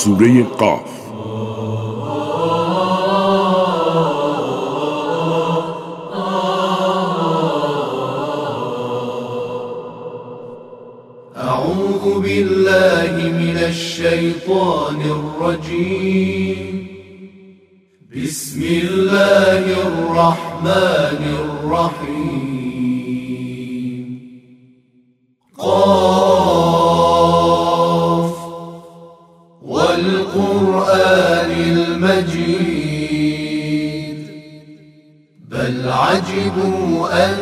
سوره قاف. أعوذ بالله من الشيطان الرجيم. بسم الله الرحمن الرحيم. قاف والقرآن المجيد. بل عجبوا أن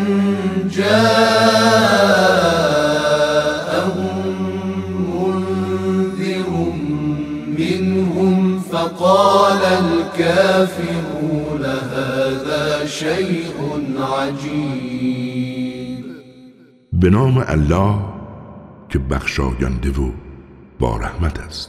جاءهم منذر منهم فقال الكافرون هذا شيء عجیب. به نام الله که بخشاینده و با رحمت است.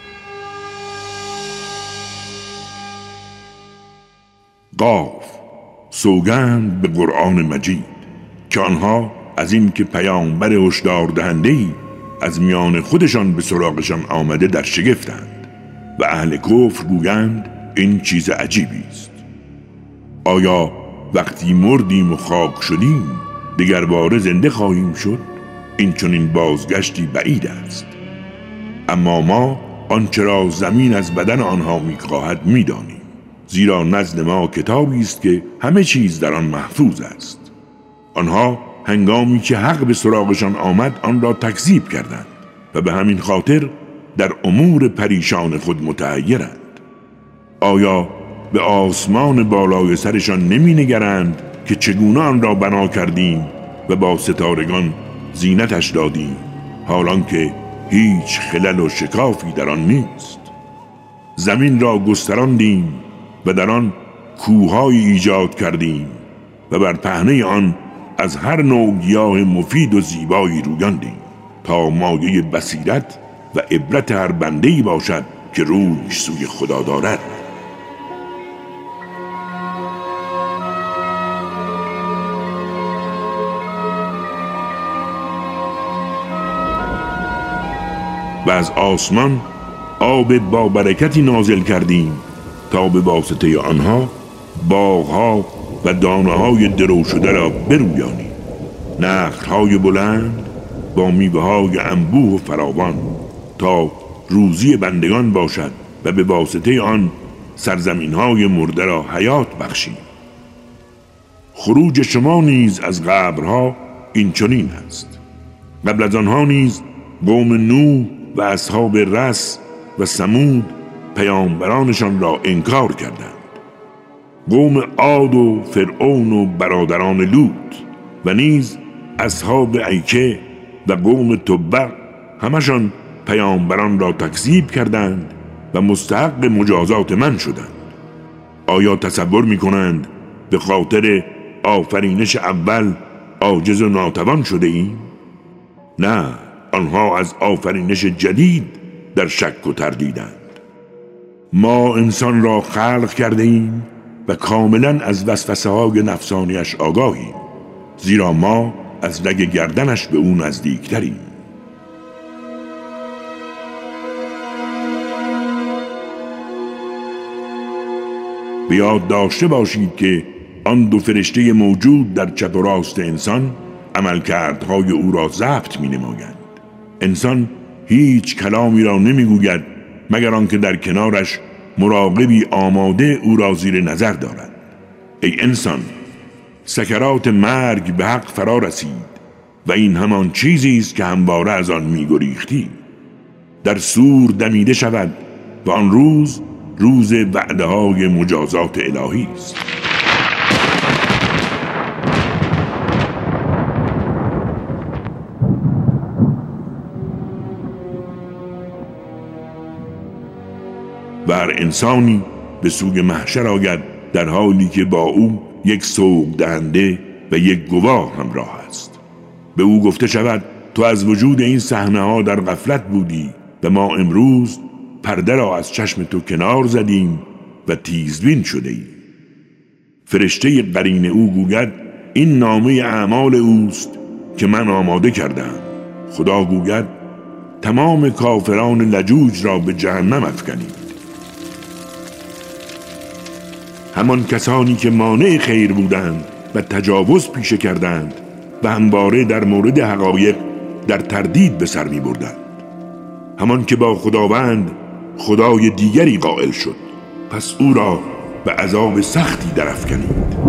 قاف، سوگند به قرآن مجید که آنها از این که پیامبر هشدار دهنده‌ای از میان خودشان به سراغشان آمده در شگفتند و اهل کفر گویند این چیز عجیبی است. آیا وقتی مردیم و خاک شدیم دیگر باره زنده خواهیم شد؟ این چنین بازگشتی بعید است. اما ما آنچه را زمین از بدن آنها می‌خواهد می‌دانیم، زیرا نزد ما کتابی است که همه چیز در آن محفوظ است. آنها هنگامی که حق به سراغشان آمد آن را تکذیب کردند و به همین خاطر در امور پریشان خود متحیرند. آیا به آسمان بالای سرشان نمی نگرند که چگونه آن را بنا کردیم و با ستارگان زینتش دادیم، حالان که هیچ خلل و شکافی در آن نیست؟ زمین را گستراندیم و در آن کوه‌هایی ایجاد کردیم و بر پهنه آن از هر نوع گیاه مفید و زیبایی رویاندیم تا مایه بصیرت و عبرت هر بنده‌ای باشد که روی سوی خدا دارد. و از آسمان آب با برکتی نازل کردیم تا به واسطه آنها باغ‌ها و دانه‌های درو شده را برویانیم، نخل‌های بلند با میوه‌های انبوه و فراوان، تا روزی بندگان باشد و به واسطه آن سرزمین‌های مرده را حیات بخشیم. خروج شما نیز از قبرها این چنین است. قبل از آنها نیز قوم نوح و اصحاب رس و ثمود پیامبرانشان را انکار کردند. قوم عاد و فرعون و برادران لوط و نیز اصحاب ایکه و قوم تبع همشان پیامبران را تکذیب کردند و مستحق مجازات من شدند. آیا تصور می کنند به خاطر آفرینش اول عاجز و ناتوان شده ایم؟ نه، آنها از آفرینش جدید در شک و تردیدند. ما انسان را خلق کرده ایم و کاملا از وسوسه های نفسانیش آگاهیم، زیرا ما از رگ گردنش به اون نزدیکتریم. به یاد داشته باشید که آن دو فرشته موجود در چپ و راست انسان عملکردهای او را ضبط می نمایند. انسان هیچ کلامی را نمی گوید مگر آنکه در کنارش مراقبی آماده او را زیر نظر دارد. ای انسان، سکرات مرگ به حق فرا رسید و این همان چیزی است که همواره از آن می‌گریختی. در سور دمیده شود و آن روز روز وعده‌های مجازات الهی است. و هر انسانی به سوی محشر آید در حالی که با او یک سوق دهنده و یک گواه همراه است. به او گفته شود تو از وجود این صحنه‌ها در غفلت بودی و ما امروز پرده را از چشم تو کنار زدیم و تیزبین شده ای. فرشته قرین او گوید این نامه اعمال اوست که من آماده کردم. خدا گوید تمام کافران لجوج را به جهنم افکنید. همان کسانی که مانع خیر بودند و تجاوز پیشه کردند و همواره در مورد حقایق در تردید به سر می بردند. همان که با خداوند خدای دیگری قائل شد، پس او را به عذاب سختی در افکنید.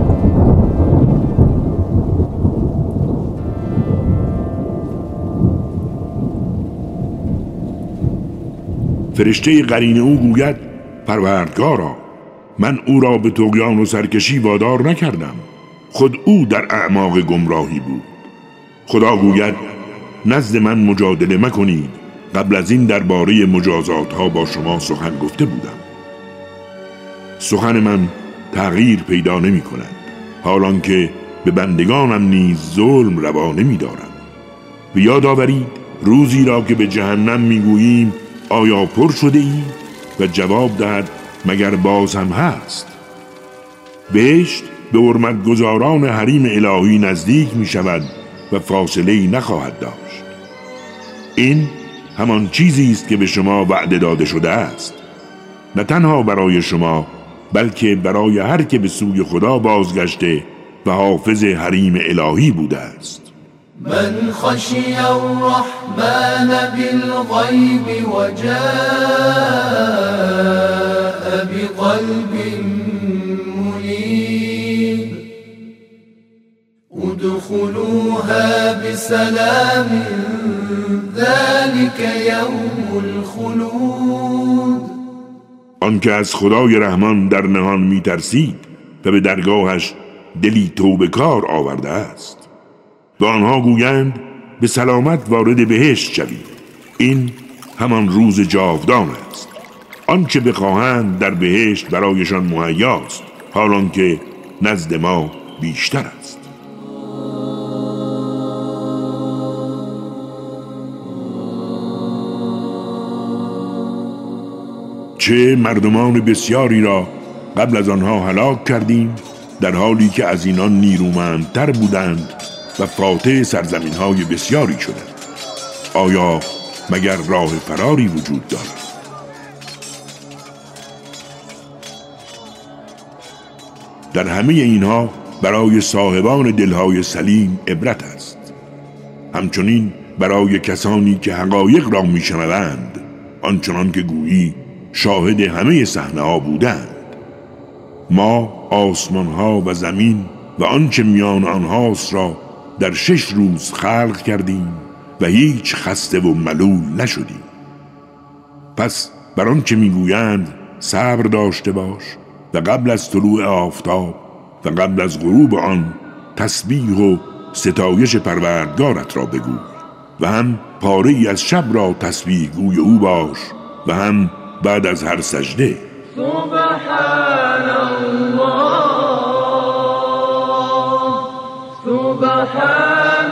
فرشته قرین او گوید: پروردگارا، من او را به طغیان و سرکشی وادار نکردم، خود او در اعماق گمراهی بود. خدا گوید: نزد من مجادله مکنید، قبل از این درباره مجازات ها با شما سخن گفته بودم. سخن من تغییر پیدا نمی کند، حالان که به بندگانم نیز ظلم روا نمی دارم. و یاد آورید روزی را که به جهنم می گوییم آیا پر شده ای؟ و جواب دهد مگر باز هم هست. بهشت به حرمت گزاران حریم الهی نزدیک می شود و فاصله‌ای نخواهد داشت. این همان چیزی است که به شما وعده داده شده است، نه تنها برای شما بلکه برای هر که به سوی خدا بازگشته و حافظ حریم الهی بوده است. من خشی الرحمن بالغیب و جاء بقلب منیب ادخلوها بسلام ذلك یوم الخلود. آنکه از خدای رحمان در نهان می ترسید و به درگاهش دلی توبه کار آورده است، و آنها گویند به سلامت وارد بهشت شوید. این همان روز جاودان است. آنچه بخواهند در بهشت برایشان مهیاست، حالان که نزد ما بیشتر است. چه مردمان بسیاری را قبل از آنها هلاک کردیم، در حالی که از اینان نیرومندتر بودند و فاتح سرزمین‌های بسیاری شدند. آیا مگر راه فراری وجود دارد؟ در همه اینها برای صاحبان دلهای سلیم عبرت است. همچنین برای کسانی که حقایق را میشنوند، آنچنان که گویی شاهد همه صحنه‌ها بودند. ما آسمان‌ها و زمین و آنچه میان آنهاست را در 6 روز خلق کردیم و هیچ خسته و ملول نشدیم. پس بر آنچه میگویند صبر داشته باش و قبل از طلوع آفتاب و قبل از غروب آن تسبیح و ستایش پروردگارت را بگو و هم پاره ای از شب را تسبیح گوی او باش و هم بعد از هر سجده سبحان الله سبحان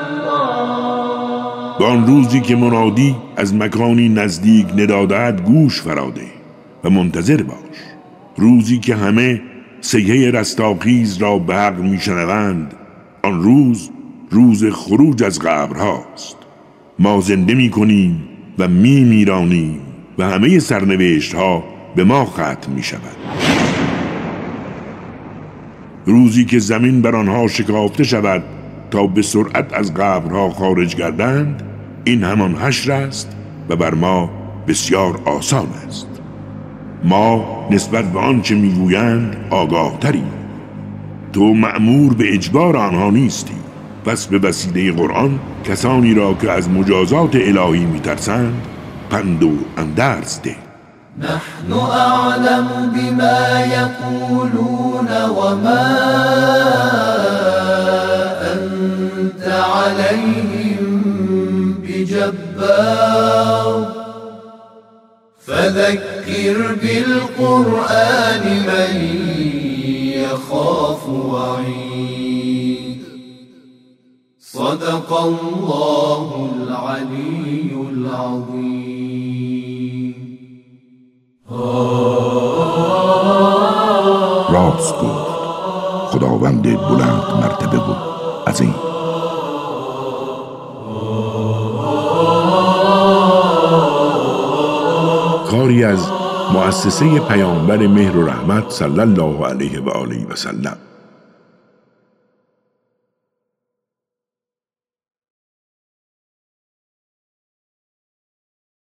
الله. به آن روزی که منادی از مکانی نزدیک نداده‌ات گوش فراده و منتظر باش. روزی که همه صیحه رستاخیز را به حق میشنوند، آن روز روز خروج از قبرهاست. ما زنده میکنیم و میرانیم و همه سرنوشت ها به ما ختم می شود. روزی که زمین بر آنها شکافته شود تا به سرعت از قبرها خارج گردند، این همان حشر است و بر ما بسیار آسان است. ما نسبت به آنچه میگویند آگاه تریم. تو مأمور به اجبار آنها نیستی. پس به وسیله قرآن کسانی را که از مجازات الهی میترسند پند و اندرز ده. نحن اعلم بما یقولون وما انت علیهم بجبار فذكر بالقرآن من يخاف وعيد. صدق الله العلي العظيم. راست گفت خداوند بلند مرتبه و عظیم. مؤسسه پیامبر مهر و رحمت صلی الله علیه و آله و سلم.